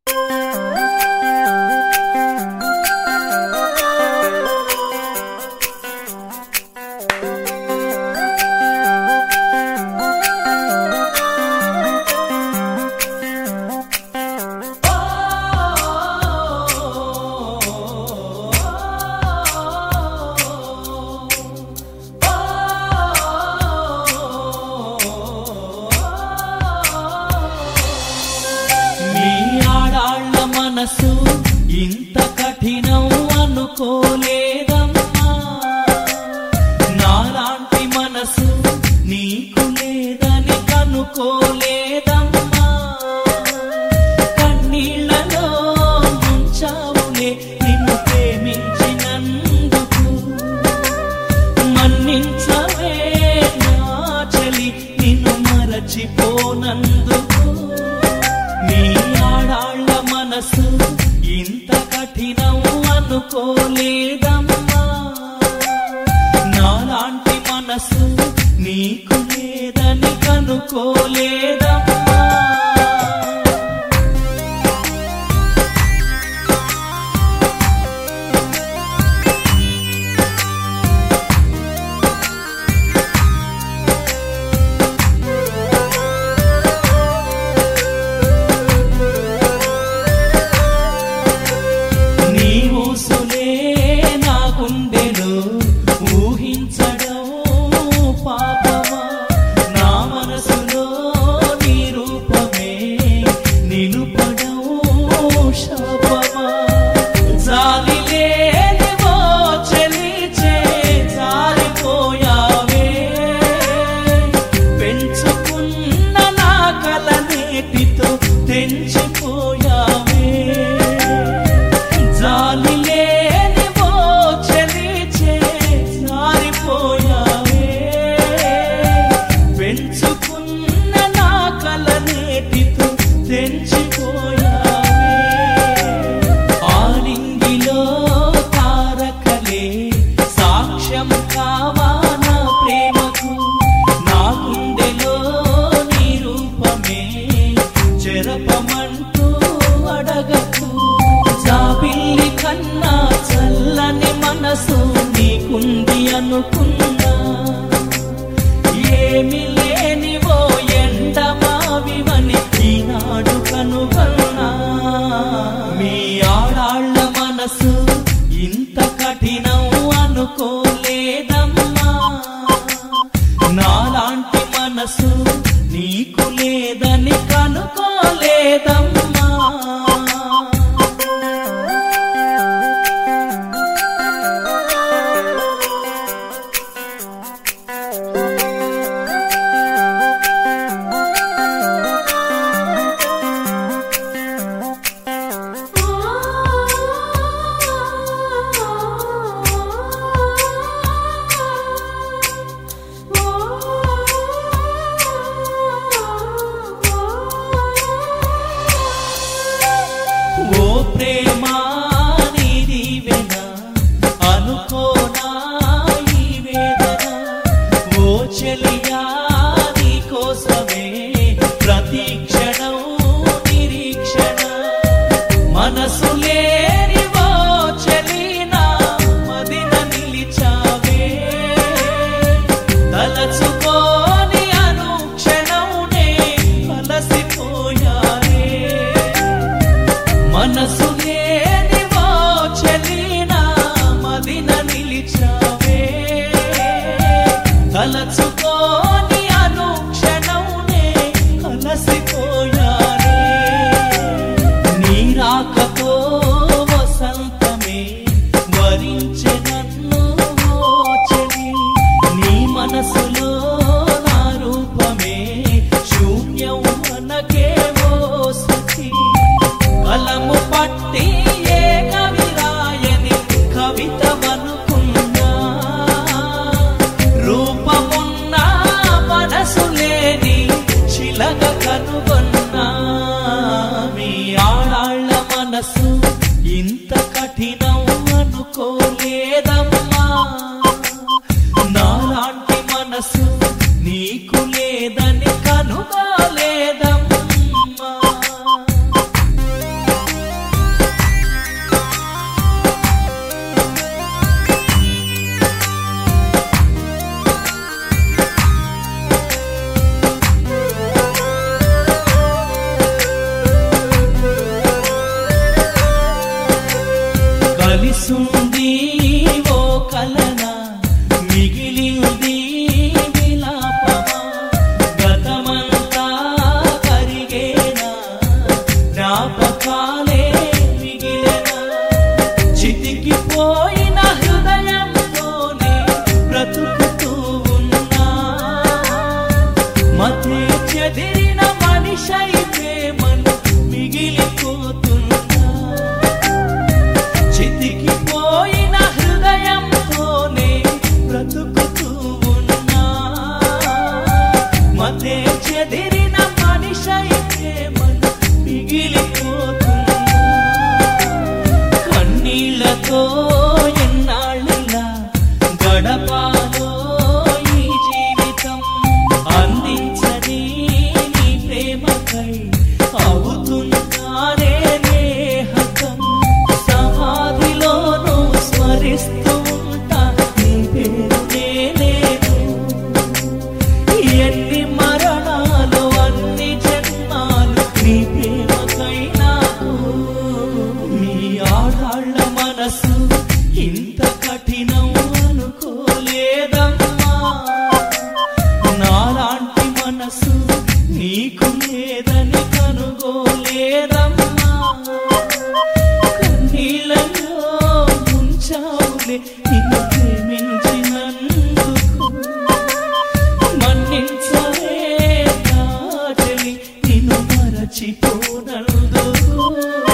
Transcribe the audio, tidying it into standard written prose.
మనసు ఇంత కఠినం అనుకోలేదమ్మా, నాలాంటి మనసు నీకు లేదని కనుకోలేదమ్మా. కన్నీళ్లలో ముంచావులే నిన్ను ప్రేమించినందుకు, మన్నించవే నా చలి నిన్ను మరచిపోనందుకు. నీ ఆడాళ్ళ మనసు ఇంత కఠినం అనుకోలేదమ్మా, నాలాంటి మనసు నీకు లేదని కనుకోలేదమ్మా. ఊహించడం పాపమా, నా మనసులో నీ రూపమే నిలుపడం శాపమా. జాలి లేనివో చెలిచే జారిపోయావే, పెంచుకున్న నా కల నేటితో తెంచిపోయావే. జాలి పెంచుకున్న నా కల నేటితో తెంచిపోయావే. ఆలింగిలో తారకలే సాక్ష్యం కావా నా ప్రేమకు, నా గుండెలో నీ రూపమే చెరపమంటూ అడగకు. జాబిల్లి కన్నా చల్లని మనసు నీకుంది అనుకున్నా, ఏమి లేనివో ఎండమావివని ఈనాడు కనుగొన్నా. మీ ఆడాళ్ళ మనసు ఇంత కఠినం అనుకోలేదమ్మా, నాలాంటి మనసు నీకు లేదని కనుకోలేదమ్మా. నీకు లేదని కనుగోలేదమ్మా కన్నీళ్ళలో ముంచావులే నిన్ను ప్రేమించినందుకు మన్నించలే నా చెలి నిన్ను మరచిపోనందుకు